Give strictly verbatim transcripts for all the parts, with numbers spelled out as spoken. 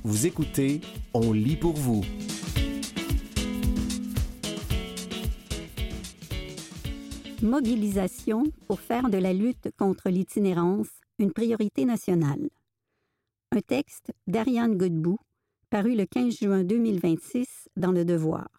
Vous écoutez On lit pour vous. Mobilisation pour faire de la lutte contre l'itinérance une priorité nationale. Un texte d'Ariane Godbout, paru le quinze juin deux mille vingt-six dans Le Devoir.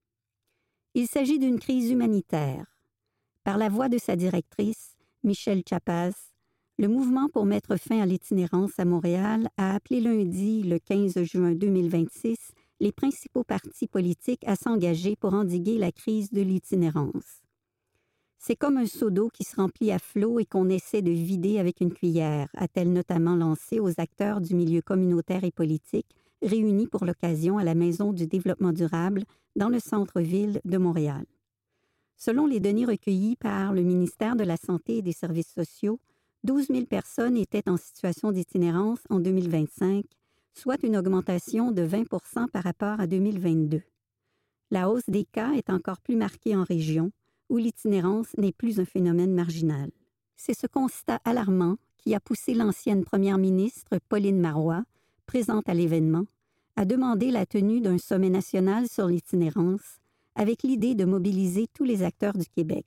Il s'agit d'une crise humanitaire. Par la voix de sa directrice, Michelle Chapaz, le mouvement pour mettre fin à l'itinérance à Montréal a appelé lundi, le quinze juin deux mille vingt-six, les principaux partis politiques à s'engager pour endiguer la crise de l'itinérance. C'est comme un seau d'eau qui se remplit à flot et qu'on essaie de vider avec une cuillère, a-t-elle notamment lancé aux acteurs du milieu communautaire et politique réunis pour l'occasion à la Maison du développement durable dans le centre-ville de Montréal. Selon les données recueillies par le ministère de la Santé et des Services sociaux, douze mille personnes étaient en situation d'itinérance en deux mille vingt-cinq, soit une augmentation de vingt pour cent par rapport à deux mille vingt-deux. La hausse des cas est encore plus marquée en région, où l'itinérance n'est plus un phénomène marginal. C'est ce constat alarmant qui a poussé l'ancienne première ministre Pauline Marois, présente à l'événement, à demander la tenue d'un sommet national sur l'itinérance, avec l'idée de mobiliser tous les acteurs du Québec.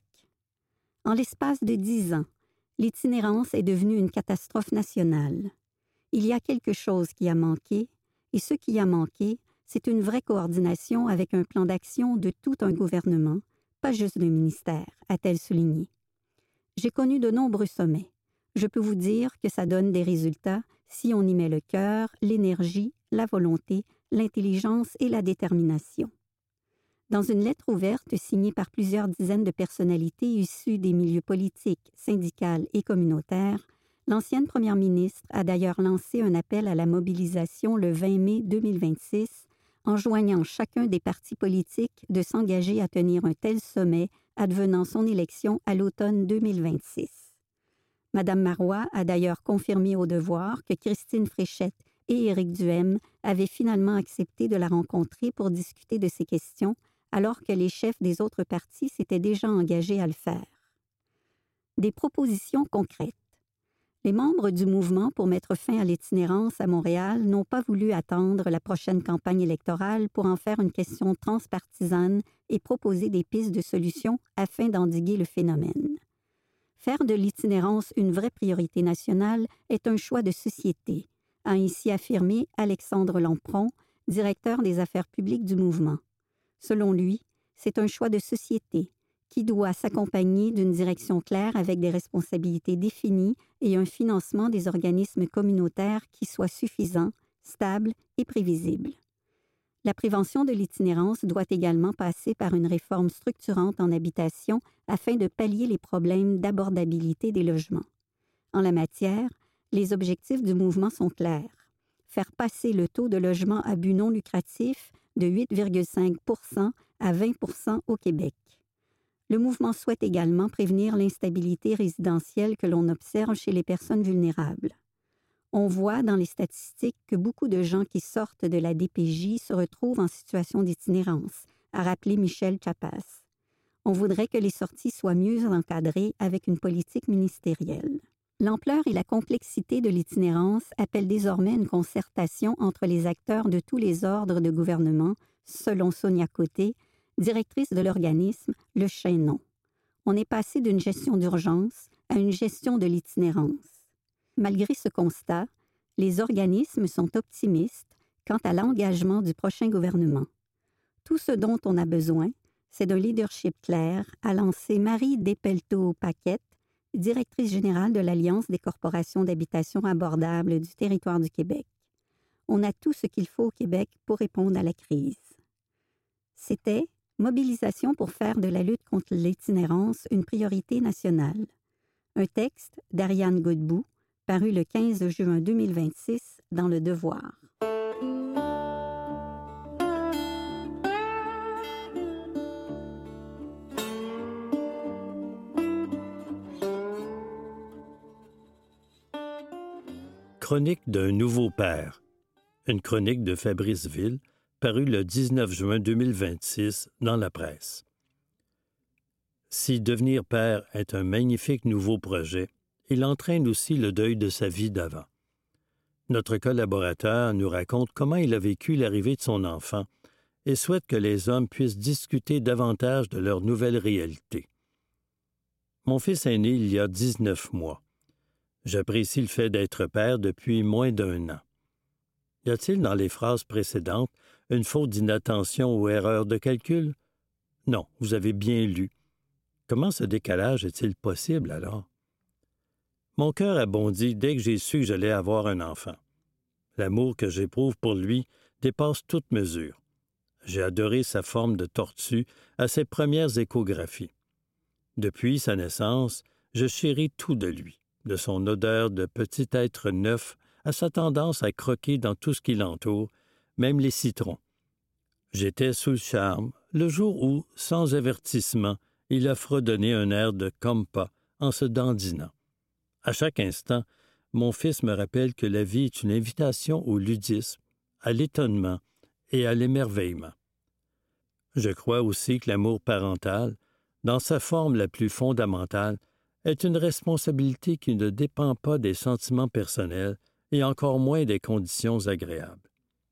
En l'espace de dix ans, l'itinérance est devenue une catastrophe nationale. Il y a quelque chose qui a manqué, et ce qui a manqué, c'est une vraie coordination avec un plan d'action de tout un gouvernement, pas juste le ministère, a-t-elle souligné. J'ai connu de nombreux sommets. Je peux vous dire que ça donne des résultats si on y met le cœur, l'énergie, la volonté, l'intelligence et la détermination. Dans une lettre ouverte signée par plusieurs dizaines de personnalités issues des milieux politiques, syndicales et communautaires, l'ancienne première ministre a d'ailleurs lancé un appel à la mobilisation le vingt mai deux mille vingt-six, enjoignant chacun des partis politiques de s'engager à tenir un tel sommet advenant son élection à l'automne deux mille vingt-six. Madame Marois a d'ailleurs confirmé au Devoir que Christine Fréchette et Éric Duhem avaient finalement accepté de la rencontrer pour discuter de ces questions, alors que les chefs des autres partis s'étaient déjà engagés à le faire. Des propositions concrètes. Les membres du mouvement pour mettre fin à l'itinérance à Montréal n'ont pas voulu attendre la prochaine campagne électorale pour en faire une question transpartisane et proposer des pistes de solutions afin d'endiguer le phénomène. Faire de l'itinérance une vraie priorité nationale est un choix de société, a ainsi affirmé Alexandre Lampron, directeur des affaires publiques du mouvement. Selon lui, c'est un choix de société qui doit s'accompagner d'une direction claire avec des responsabilités définies et un financement des organismes communautaires qui soit suffisant, stable et prévisible. La prévention de l'itinérance doit également passer par une réforme structurante en habitation afin de pallier les problèmes d'abordabilité des logements. En la matière, les objectifs du mouvement sont clairs. Faire passer le taux de logement à but non lucratif de huit virgule cinq pour cent à vingt pour cent au Québec. Le mouvement souhaite également prévenir l'instabilité résidentielle que l'on observe chez les personnes vulnérables. On voit dans les statistiques que beaucoup de gens qui sortent de la D P J se retrouvent en situation d'itinérance, a rappelé Michelle Chapaz. On voudrait que les sorties soient mieux encadrées avec une politique ministérielle. L'ampleur et la complexité de l'itinérance appellent désormais une concertation entre les acteurs de tous les ordres de gouvernement, selon Sonia Côté, directrice de l'organisme Le Chaînon. On est passé d'une gestion d'urgence à une gestion de l'itinérance. Malgré ce constat, les organismes sont optimistes quant à l'engagement du prochain gouvernement. Tout ce dont on a besoin, c'est d'un leadership clair, a lancé Marie Despelteaux-Paquette, directrice générale de l'Alliance des corporations d'habitation abordable du territoire du Québec. On a tout ce qu'il faut au Québec pour répondre à la crise. C'était Mobilisation pour faire de la lutte contre l'itinérance une priorité nationale. Un texte d'Ariane Godbout, paru le quinze juin deux mille vingt-six dans Le Devoir. Chronique d'un nouveau père. Une chronique de Fabrice Ville, parue le dix-neuf juin deux mille vingt-six dans la presse. Si devenir père est un magnifique nouveau projet, il entraîne aussi le deuil de sa vie d'avant. Notre collaborateur nous raconte comment il a vécu l'arrivée de son enfant et souhaite que les hommes puissent discuter davantage de leur nouvelle réalité. Mon fils est né il y a dix-neuf mois. J'apprécie le fait d'être père depuis moins d'un an. Y a-t-il dans les phrases précédentes une faute d'inattention ou erreur de calcul? Non, vous avez bien lu. Comment ce décalage est-il possible alors? Mon cœur a bondi dès que j'ai su que j'allais avoir un enfant. L'amour que j'éprouve pour lui dépasse toute mesure. J'ai adoré sa forme de tortue à ses premières échographies. Depuis sa naissance, je chéris tout de lui, de son odeur de petit être neuf à sa tendance à croquer dans tout ce qui l'entoure, même les citrons. J'étais sous le charme le jour où, sans avertissement, il a fredonné un air de compas en se dandinant. À chaque instant, mon fils me rappelle que la vie est une invitation au ludisme, à l'étonnement et à l'émerveillement. Je crois aussi que l'amour parental, dans sa forme la plus fondamentale, est une responsabilité qui ne dépend pas des sentiments personnels et encore moins des conditions agréables.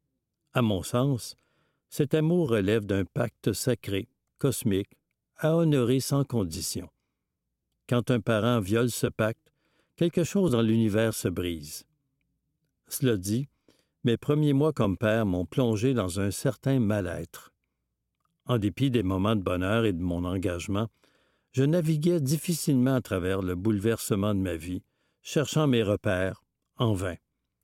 À mon sens, cet amour relève d'un pacte sacré, cosmique, à honorer sans condition. Quand un parent viole ce pacte, quelque chose dans l'univers se brise. Cela dit, mes premiers mois comme père m'ont plongé dans un certain mal-être. En dépit des moments de bonheur et de mon engagement, je naviguais difficilement à travers le bouleversement de ma vie, cherchant mes repères, en vain.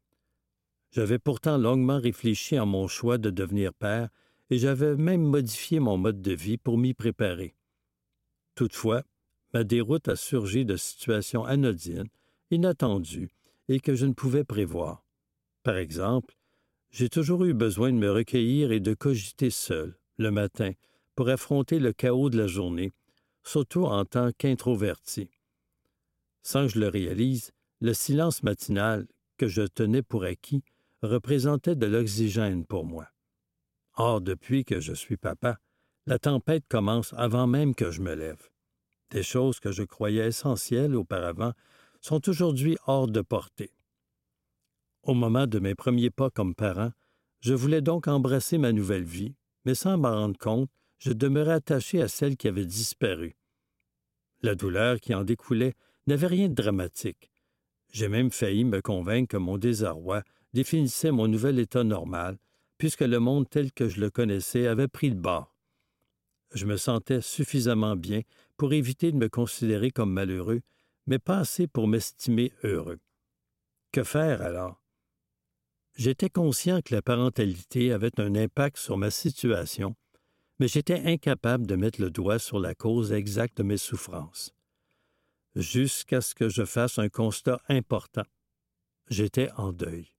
J'avais pourtant longuement réfléchi à mon choix de devenir père et j'avais même modifié mon mode de vie pour m'y préparer. Toutefois, ma déroute a surgi de situations anodines, inattendues et que je ne pouvais prévoir. Par exemple, j'ai toujours eu besoin de me recueillir et de cogiter seul, le matin, pour affronter le chaos de la journée, surtout en tant qu'introverti. Sans que je le réalise, le silence matinal, que je tenais pour acquis, représentait de l'oxygène pour moi. Or, depuis que je suis papa, la tempête commence avant même que je me lève. Des choses que je croyais essentielles auparavant sont aujourd'hui hors de portée. Au moment de mes premiers pas comme parent, je voulais donc embrasser ma nouvelle vie, mais sans m'en rendre compte, je demeurais attaché à celle qui avait disparu. La douleur qui en découlait n'avait rien de dramatique. J'ai même failli me convaincre que mon désarroi définissait mon nouvel état normal, puisque le monde tel que je le connaissais avait pris le bord. Je me sentais suffisamment bien pour éviter de me considérer comme malheureux, mais pas assez pour m'estimer heureux. Que faire alors? J'étais conscient que la parentalité avait un impact sur ma situation, mais j'étais incapable de mettre le doigt sur la cause exacte de mes souffrances. Jusqu'à ce que je fasse un constat important. J'étais en deuil.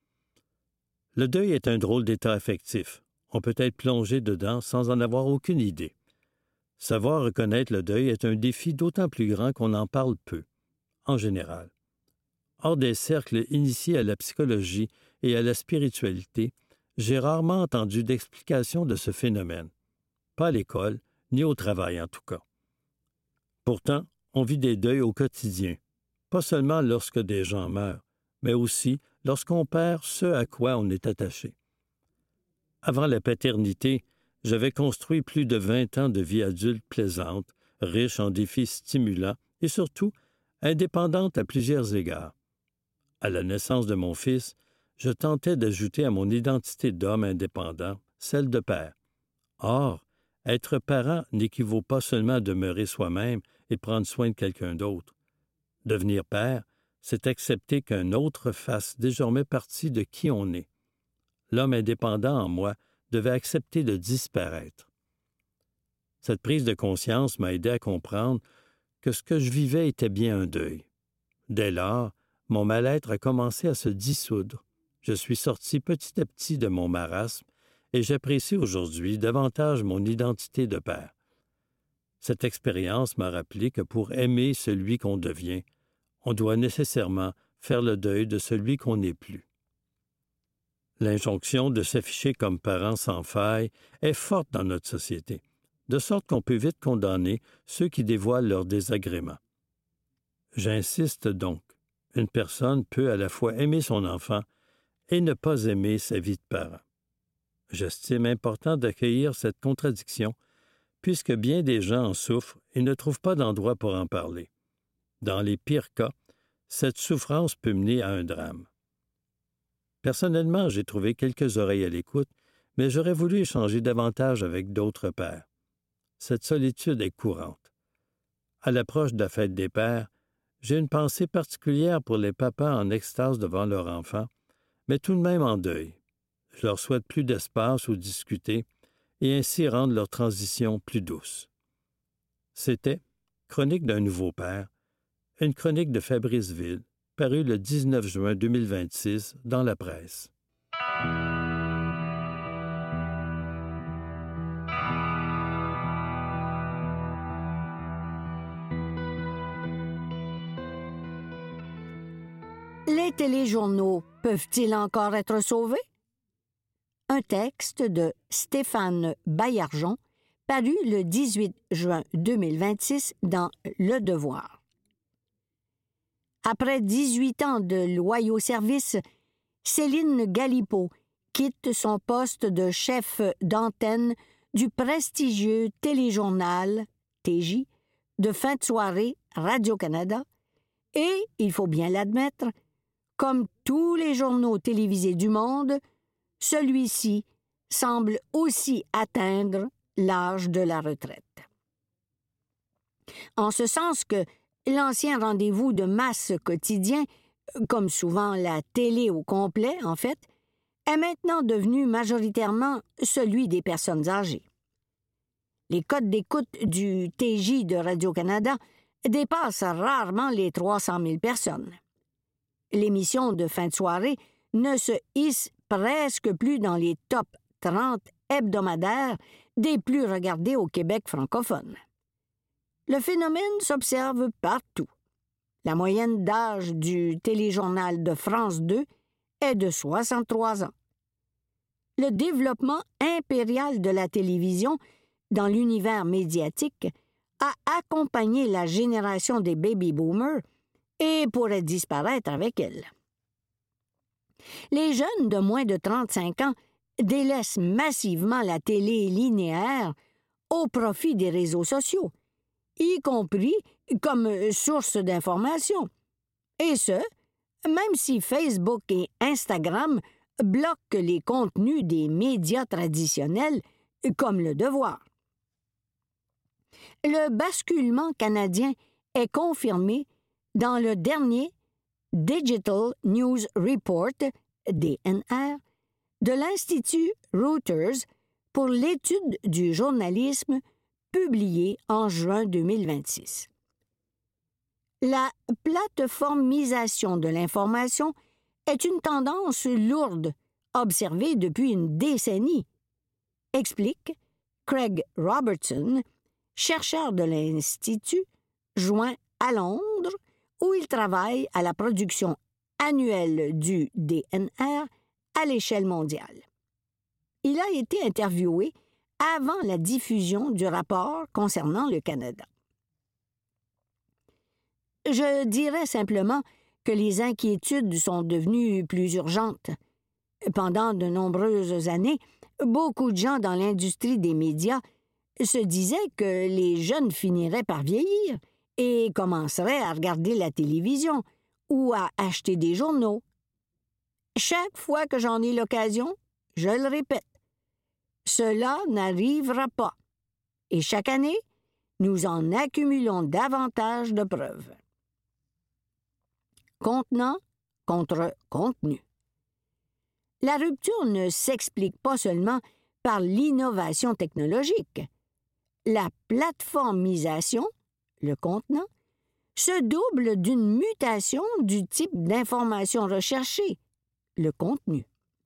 Le deuil est un drôle d'état affectif. On peut être plongé dedans sans en avoir aucune idée. Savoir reconnaître le deuil est un défi d'autant plus grand qu'on en parle peu, en général. Hors des cercles initiés à la psychologie et à la spiritualité, j'ai rarement entendu d'explication de ce phénomène. Pas à l'école, ni au travail en tout cas. Pourtant, on vit des deuils au quotidien, pas seulement lorsque des gens meurent, mais aussi lorsqu'on perd ce à quoi on est attaché. Avant la paternité, j'avais construit plus de vingt ans de vie adulte plaisante, riche en défis stimulants et surtout indépendante à plusieurs égards. À la naissance de mon fils, je tentais d'ajouter à mon identité d'homme indépendant celle de père. Or, être parent n'équivaut pas seulement à demeurer soi-même et prendre soin de quelqu'un d'autre. Devenir père, c'est accepter qu'un autre fasse désormais partie de qui on est. L'homme indépendant en moi devait accepter de disparaître. Cette prise de conscience m'a aidé à comprendre que ce que je vivais était bien un deuil. Dès lors, mon mal-être a commencé à se dissoudre. Je suis sorti petit à petit de mon marasme et j'apprécie aujourd'hui davantage mon identité de père. Cette expérience m'a rappelé que pour aimer celui qu'on devient, on doit nécessairement faire le deuil de celui qu'on n'est plus. L'injonction de s'afficher comme parent sans faille est forte dans notre société, de sorte qu'on peut vite condamner ceux qui dévoilent leurs désagréments. J'insiste donc, une personne peut à la fois aimer son enfant et ne pas aimer sa vie de parent. J'estime important d'accueillir cette contradiction, puisque bien des gens en souffrent et ne trouvent pas d'endroit pour en parler. Dans les pires cas, cette souffrance peut mener à un drame. Personnellement, j'ai trouvé quelques oreilles à l'écoute, mais j'aurais voulu échanger davantage avec d'autres pères. Cette solitude est courante. À l'approche de la fête des pères, j'ai une pensée particulière pour les papas en extase devant leur enfant, mais tout de même en deuil. Je leur souhaite plus d'espace où discuter et ainsi rendre leur transition plus douce. C'était Chronique d'un nouveau père, une chronique de Fabrice Ville, parue le dix-neuf juin deux mille vingt-six dans la presse. Les téléjournaux peuvent-ils encore être sauvés? Un texte de Stéphane Baillargeon, paru le dix-huit juin deux mille vingt-six dans Le Devoir. Après dix-huit ans de loyaux services, Céline Galipeau quitte son poste de chef d'antenne du prestigieux téléjournal T J de fin de soirée Radio-Canada et, il faut bien l'admettre, comme tous les journaux télévisés du monde, celui-ci semble aussi atteindre l'âge de la retraite. En ce sens que l'ancien rendez-vous de masse quotidien, comme souvent la télé au complet en fait, est maintenant devenu majoritairement celui des personnes âgées. Les codes d'écoute du T J de Radio-Canada dépassent rarement les trois cent mille personnes. L'émission de fin de soirée ne se hisse presque plus dans les top trente hebdomadaires des plus regardés au Québec francophone. Le phénomène s'observe partout. La moyenne d'âge du téléjournal de France deux est de soixante-trois ans. Le développement impérial de la télévision dans l'univers médiatique a accompagné la génération des baby-boomers et pourrait disparaître avec elle. Les jeunes de moins de trente-cinq ans délaissent massivement la télé linéaire au profit des réseaux sociaux, y compris comme source d'information. Et ce, même si Facebook et Instagram bloquent les contenus des médias traditionnels comme Le Devoir. Le basculement canadien est confirmé dans le dernier Digital News Report, D N R, de l'Institut Reuters pour l'étude du journalisme publié en juin deux mille vingt-six. La plateformisation de l'information est une tendance lourde observée depuis une décennie, explique Craig Robertson, chercheur de l'Institut, joint à Londres, où il travaille à la production annuelle du D N R à l'échelle mondiale. Il a été interviewé avant la diffusion du rapport concernant le Canada. Je dirais simplement que les inquiétudes sont devenues plus urgentes. Pendant de nombreuses années, beaucoup de gens dans l'industrie des médias se disaient que les jeunes finiraient par vieillir et commenceraient à regarder la télévision ou à acheter des journaux. Chaque fois que j'en ai l'occasion, je le répète, cela n'arrivera pas. Et chaque année, nous en accumulons davantage de preuves. Contenant contre contenu. La rupture ne s'explique pas seulement par l'innovation technologique. La plateformisation, le contenant, se double d'une mutation du type d'information recherchée, le contenu.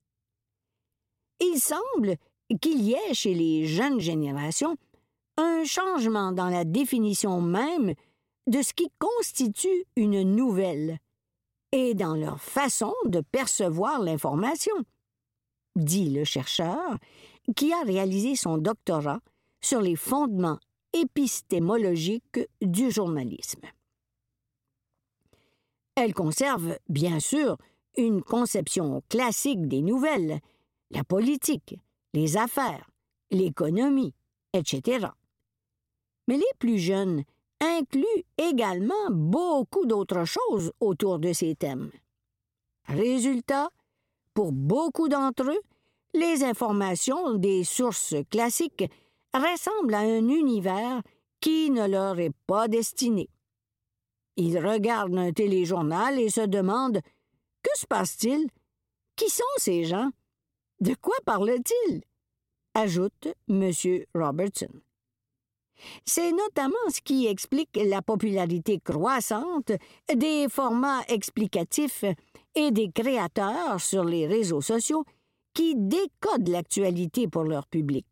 Il semble qu'il y ait chez les jeunes générations un changement dans la définition même de ce qui constitue une nouvelle et dans leur façon de percevoir l'information, dit le chercheur qui a réalisé son doctorat sur les fondements épistémologiques du journalisme. Elle conserve, bien sûr, une conception classique des nouvelles, la politique, les affaires, l'économie, et cetera. Mais les plus jeunes incluent également beaucoup d'autres choses autour de ces thèmes. Résultat, pour beaucoup d'entre eux, les informations des sources classiques ressemblent à un univers qui ne leur est pas destiné. Ils regardent un téléjournal et se demandent « Que se passe-t-il? Qui sont ces gens? De quoi parlent-ils? » ajoute M. Robertson. C'est notamment ce qui explique la popularité croissante des formats explicatifs et des créateurs sur les réseaux sociaux qui décodent l'actualité pour leur public.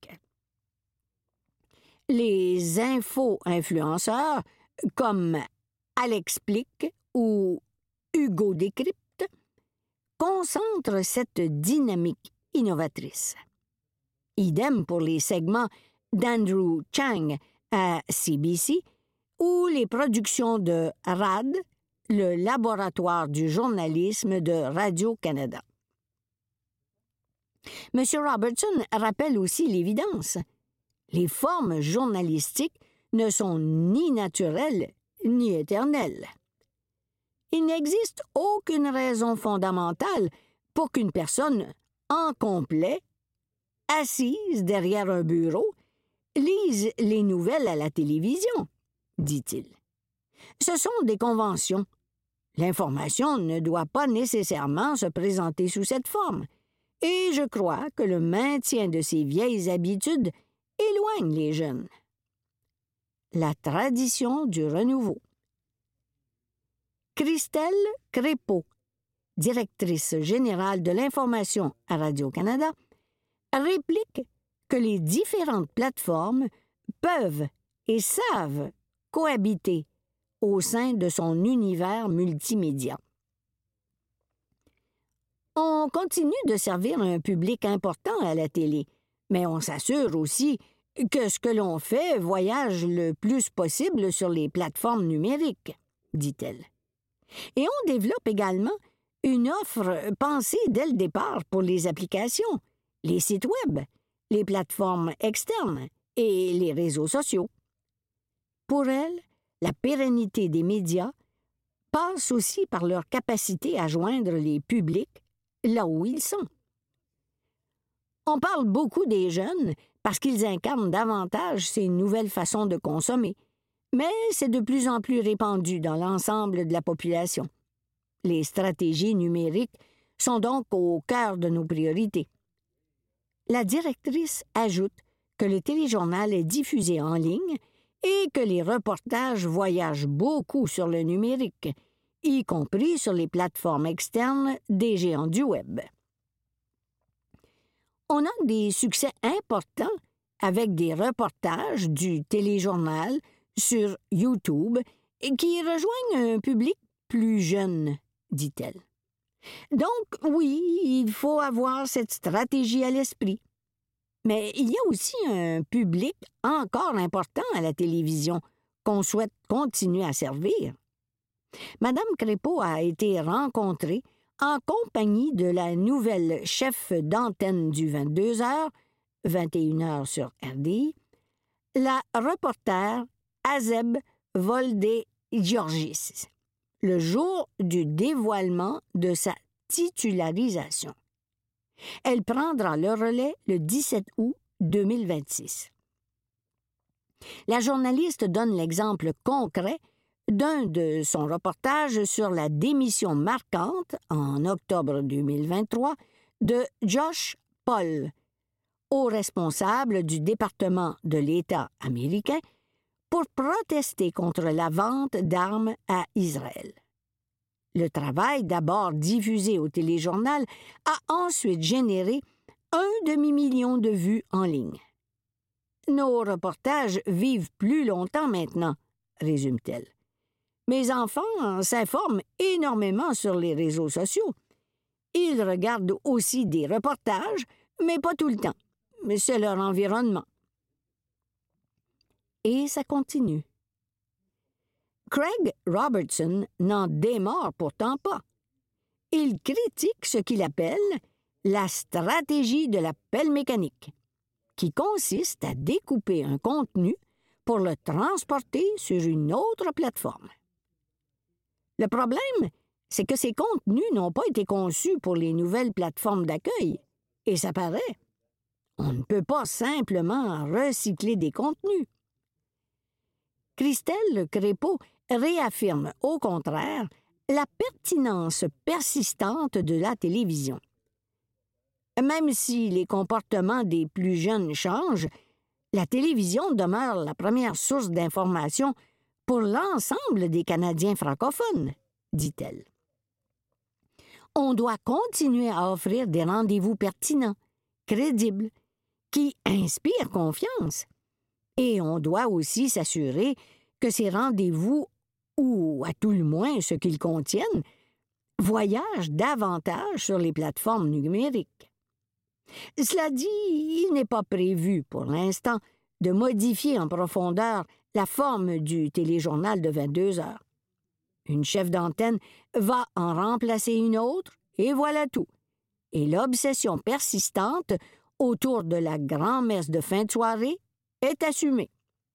Les info-influenceurs comme Alexplique ou Hugo Décrypte concentrent cette dynamique innovatrice. Idem pour les segments d'Andrew Chang à C B C ou les productions de R A D, le laboratoire du journalisme de Radio-Canada. M. Robertson rappelle aussi l'évidence. Les formes journalistiques ne sont ni naturelles ni éternelles. Il n'existe aucune raison fondamentale pour qu'une personne en complet, assise derrière un bureau, lise les nouvelles à la télévision, dit-il. Ce sont des conventions. L'information ne doit pas nécessairement se présenter sous cette forme, et je crois que le maintien de ces vieilles habitudes éloigne les jeunes. La tradition du renouveau. Christelle Crépeau, directrice générale de l'information à Radio-Canada, réplique que les différentes plateformes peuvent et savent cohabiter au sein de son univers multimédia. On continue de servir un public important à la télé, mais on s'assure aussi que ce que l'on fait voyage le plus possible sur les plateformes numériques, dit-elle. Et on développe également une offre pensée dès le départ pour les applications, les sites web, les plateformes externes et les réseaux sociaux. Pour elle, la pérennité des médias passe aussi par leur capacité à joindre les publics là où ils sont. On parle beaucoup des jeunes parce qu'ils incarnent davantage ces nouvelles façons de consommer, mais c'est de plus en plus répandu dans l'ensemble de la population. Les stratégies numériques sont donc au cœur de nos priorités. La directrice ajoute que le téléjournal est diffusé en ligne et que les reportages voyagent beaucoup sur le numérique, y compris sur les plateformes externes des géants du Web. On a des succès importants avec des reportages du téléjournal sur YouTube qui rejoignent un public plus jeune, dit-elle. Donc, oui, il faut avoir cette stratégie à l'esprit. Mais il y a aussi un public encore important à la télévision qu'on souhaite continuer à servir. Madame Crépeau a été rencontrée en compagnie de la nouvelle chef d'antenne du vingt-deux heures, vingt et une heures sur R D I, la reporter Azeb Volde-Georgis, le jour du dévoilement de sa titularisation. Elle prendra le relais le dix-sept août deux mille vingt-six. La journaliste donne l'exemple concret d'un de son reportage sur la démission marquante, en octobre deux mille vingt-trois, de Josh Paul, haut responsable du département de l'État américain, pour protester contre la vente d'armes à Israël. Le travail, d'abord diffusé au téléjournal, a ensuite généré un demi-million de vues en ligne. Nos reportages vivent plus longtemps maintenant, résume-t-elle. Mes enfants s'informent énormément sur les réseaux sociaux. Ils regardent aussi des reportages, mais pas tout le temps. C'est leur environnement. Et ça continue. Craig Robertson n'en démord pourtant pas. Il critique ce qu'il appelle la stratégie de la pelle mécanique, qui consiste à découper un contenu pour le transporter sur une autre plateforme. Le problème, c'est que ces contenus n'ont pas été conçus pour les nouvelles plateformes d'accueil, et ça paraît. On ne peut pas simplement recycler des contenus. Christelle Crépeau réaffirme, au contraire, la pertinence persistante de la télévision. Même si les comportements des plus jeunes changent, la télévision demeure la première source d'information pour l'ensemble des Canadiens francophones, dit-elle. On doit continuer à offrir des rendez-vous pertinents, crédibles, qui inspirent confiance. Et on doit aussi s'assurer que ces rendez-vous, ou à tout le moins ce qu'ils contiennent, voyagent davantage sur les plateformes numériques. Cela dit, il n'est pas prévu pour l'instant de modifier en profondeur la forme du téléjournal de vingt-deux heures. Une chef d'antenne va en remplacer une autre, et voilà tout. Et l'obsession persistante autour de la grand-messe de fin de soirée est assumée.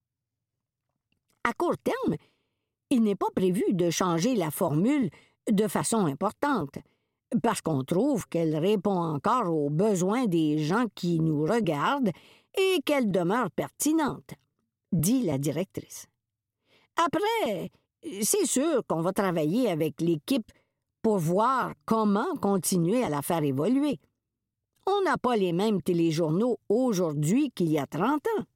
À court terme, il n'est pas prévu de changer la formule de façon importante, parce qu'on trouve qu'elle répond encore aux besoins des gens qui nous regardent et qu'elle demeure pertinente, dit la directrice. Après, c'est sûr qu'on va travailler avec l'équipe pour voir comment continuer à la faire évoluer. On n'a pas les mêmes téléjournaux aujourd'hui qu'il y a trente ans.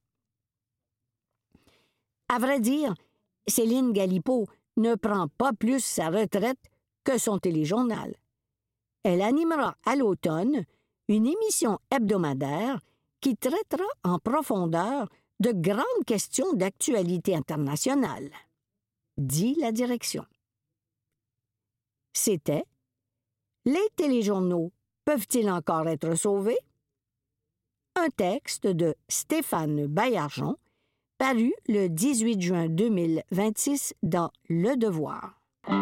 À vrai dire, Céline Galipeau ne prend pas plus sa retraite que son téléjournal. Elle animera à l'automne une émission hebdomadaire qui traitera en profondeur de grandes questions d'actualité internationale, dit la direction. C'était « Les téléjournaux peuvent-ils encore être sauvés? » Un texte de Stéphane Baillargeon, paru le dix-huit juin deux mille vingt-six dans Le Devoir.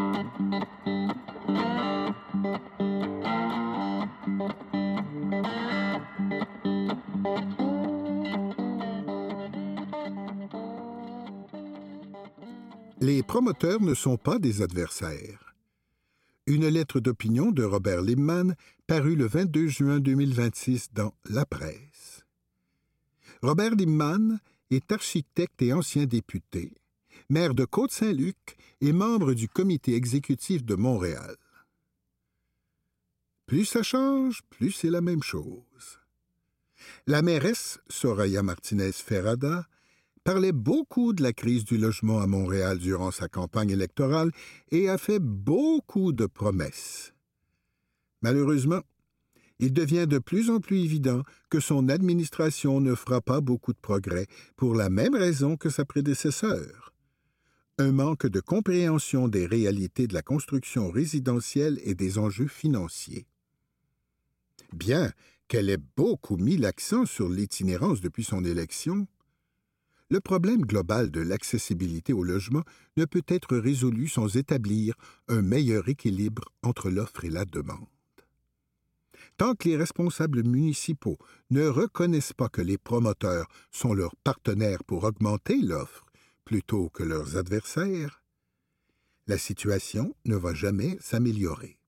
Les promoteurs ne sont pas des adversaires. Une lettre d'opinion de Robert Limman parue le vingt-deux juin deux mille vingt-six dans La Presse. Robert Limman est architecte et ancien député, maire de Côte-Saint-Luc et membre du comité exécutif de Montréal. Plus ça change, plus c'est la même chose. La mairesse Soraya Martinez-Ferrada parlait beaucoup de la crise du logement à Montréal durant sa campagne électorale et a fait beaucoup de promesses. Malheureusement, il devient de plus en plus évident que son administration ne fera pas beaucoup de progrès pour la même raison que sa prédécesseur. Un manque de compréhension des réalités de la construction résidentielle et des enjeux financiers. Bien qu'elle ait beaucoup mis l'accent sur l'itinérance depuis son élection, le problème global de l'accessibilité au logement ne peut être résolu sans établir un meilleur équilibre entre l'offre et la demande. Tant que les responsables municipaux ne reconnaissent pas que les promoteurs sont leurs partenaires pour augmenter l'offre plutôt que leurs adversaires, la situation ne va jamais s'améliorer.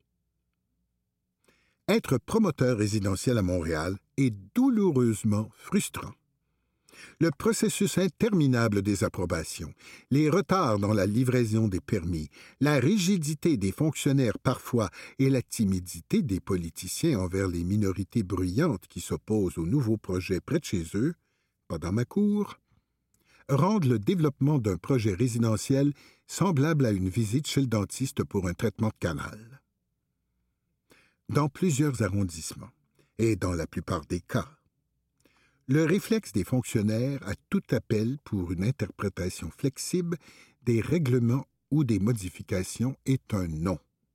Être promoteur résidentiel à Montréal est douloureusement frustrant. Le processus interminable des approbations, les retards dans la livraison des permis, la rigidité des fonctionnaires parfois et la timidité des politiciens envers les minorités bruyantes qui s'opposent aux nouveaux projets près de chez eux, pas dans ma cour, rendent le développement d'un projet résidentiel semblable à une visite chez le dentiste pour un traitement de canal. Dans plusieurs arrondissements, et dans la plupart des cas, le réflexe des fonctionnaires à tout appel pour une interprétation flexible des règlements ou des modifications est un non.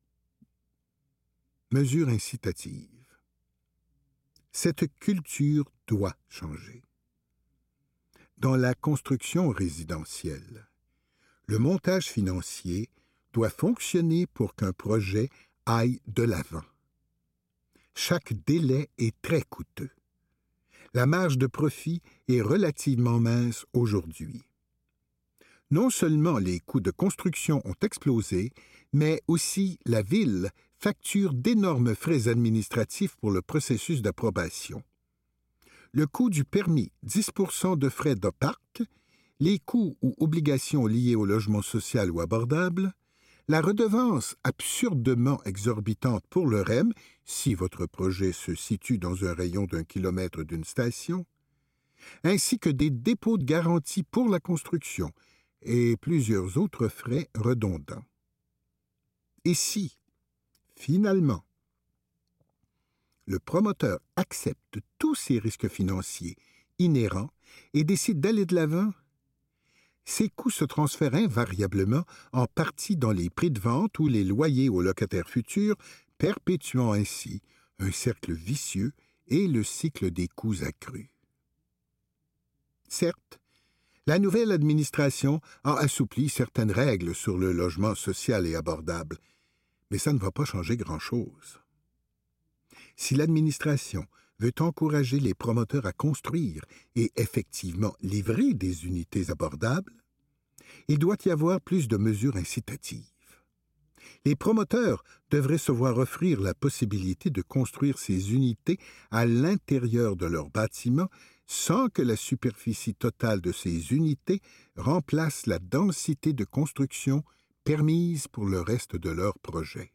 Mesure incitative. Cette culture doit changer. Dans la construction résidentielle, le montage financier doit fonctionner pour qu'un projet aille de l'avant. Chaque délai est très coûteux. La marge de profit est relativement mince aujourd'hui. Non seulement les coûts de construction ont explosé, mais aussi la Ville facture d'énormes frais administratifs pour le processus d'approbation. Le coût du permis, dix pour cent de frais de parc, les coûts ou obligations liées au logement social ou abordable, la redevance absurdement exorbitante pour le R E M, si votre projet se situe dans un rayon d'un kilomètre d'une station, ainsi que des dépôts de garantie pour la construction et plusieurs autres frais redondants. Et si, finalement, le promoteur accepte tous ces risques financiers inhérents et décide d'aller de l'avant, ces coûts se transfèrent invariablement en partie dans les prix de vente ou les loyers aux locataires futurs, perpétuant ainsi un cercle vicieux et le cycle des coûts accrus. Certes, la nouvelle administration a assoupli certaines règles sur le logement social et abordable, mais ça ne va pas changer grand-chose. Si l'administration veut encourager les promoteurs à construire et effectivement livrer des unités abordables, il doit y avoir plus de mesures incitatives. Les promoteurs devraient se voir offrir la possibilité de construire ces unités à l'intérieur de leur bâtiment sans que la superficie totale de ces unités remplace la densité de construction permise pour le reste de leur projet.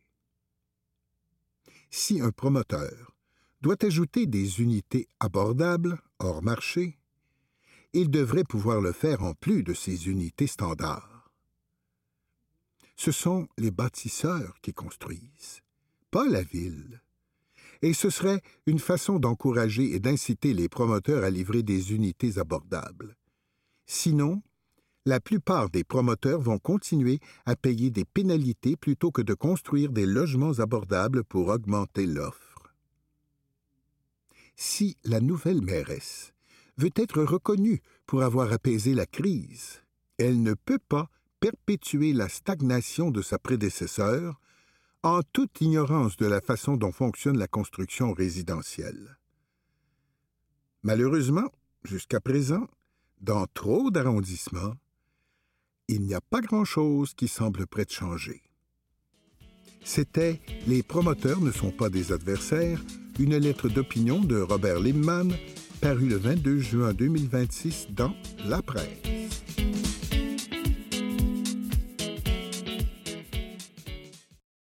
Si un promoteur doit ajouter des unités abordables hors marché, il devrait pouvoir le faire en plus de ces unités standards. Ce sont les bâtisseurs qui construisent, pas la ville. Et ce serait une façon d'encourager et d'inciter les promoteurs à livrer des unités abordables. Sinon, la plupart des promoteurs vont continuer à payer des pénalités plutôt que de construire des logements abordables pour augmenter l'offre. Si la nouvelle mairesse veut être reconnue pour avoir apaisé la crise, elle ne peut pas perpétuer la stagnation de sa prédécesseur en toute ignorance de la façon dont fonctionne la construction résidentielle. Malheureusement, jusqu'à présent, dans trop d'arrondissements, il n'y a pas grand-chose qui semble prêt de changer. C'était « Les promoteurs ne sont pas des adversaires », une lettre d'opinion de Robert Limman, parue le vingt-deux juin deux mille vingt-six dans La Presse.